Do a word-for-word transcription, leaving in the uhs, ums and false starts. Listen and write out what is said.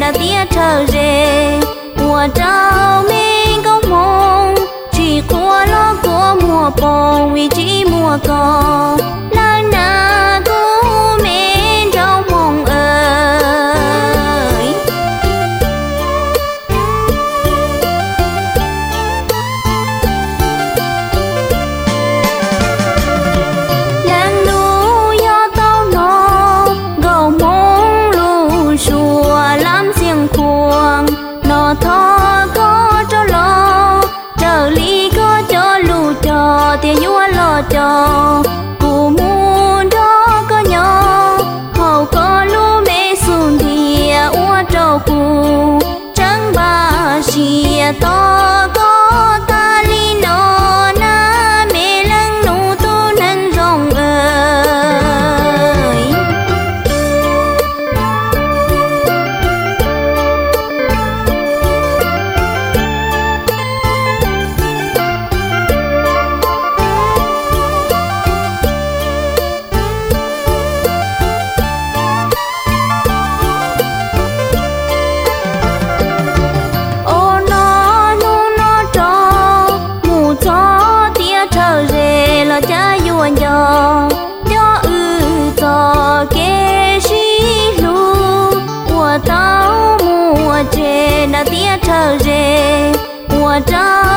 那爹trở về mùa trao mình có mong chỉ qua lo của mùa bông vì chỉ mùa cò là na cô mình trong mong ơi làng núi do tao nó gầu mong lu chùa lắm riêng cuồng nó thọ có cho lo trở lý có cho lù cho tiền nhua lo cho cụ muốn đó có nhỏ hầu có lu mê xuân thìa ua trâu cụ trắng bà xìa to có ta li nó na mê lăng nụ tu nâng rong ơi ô nó nu nó cho mù cho tia trở về là cha yuan yo cho ư cho kế sĩ lu của tao mùa trên là tia trở về mùa trao